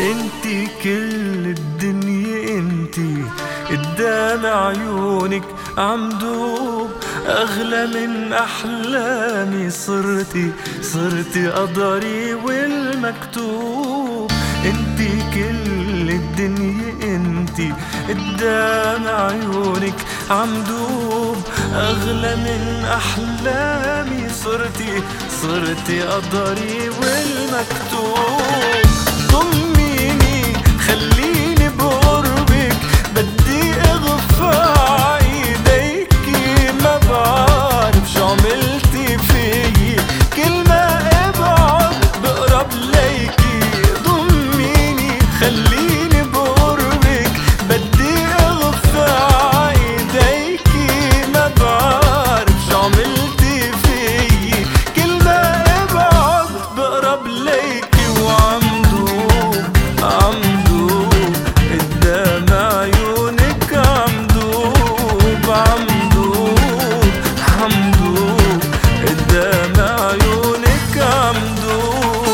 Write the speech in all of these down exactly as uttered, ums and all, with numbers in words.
انتي كل الدنيا، انتي قدام عيونك عم دوب، اغلى من احلامي صرتي، صرتي قدري والمكتوب. انتي كل الدنيا، انتي قدام عيونك عم دوب، اغلى من احلامي صرتي، صرتي قدري والمكتوب. ضميني خليني بقربك، بدي اغفى ايديكي، ما بعرف شو عملتي فيي، كل ما ابعد بقرب ليكي. ضميني خليني بقربك، بدي اغفى ايديكي، ما بعرف شو عملتي فيي، كل ما ابعد بقرب ليكي. وعم عم دوب قدام عيونك، عم دوب عم دوب عم دوب قدام عيونك، عم دوب.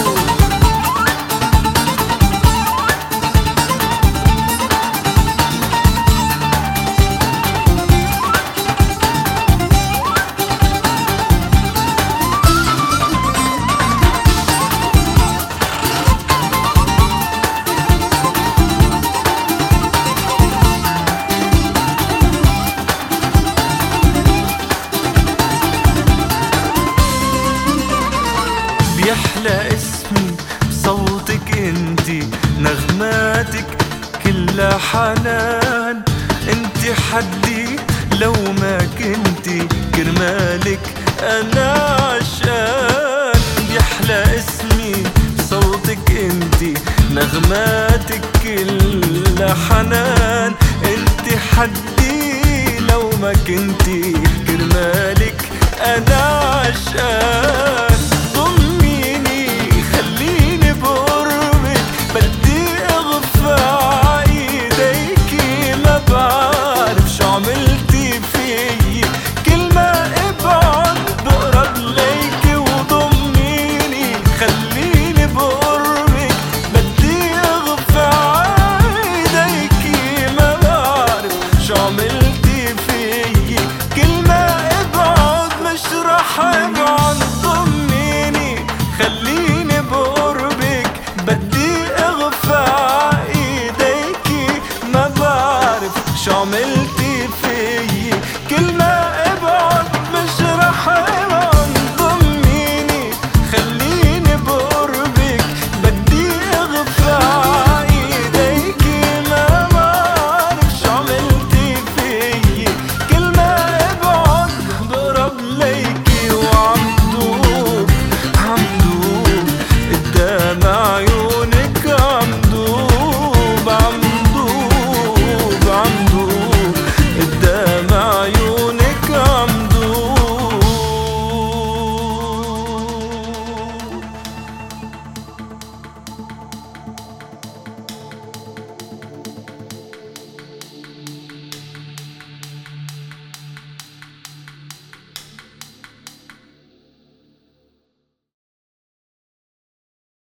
بيحلى اسمي بصوتك، انتي نغماتك كلها حنان، انتي حدي لو ما كنتي، كرمالك انا عشان. بيحلى اسمي بصوتك، انتي نغماتك كلها حنان، انتي حدي لو ما كنتي، كرمالك انا عشان. عملتي فيي كل ما ابعد بقرب ليكي. وضميني خليني بقرب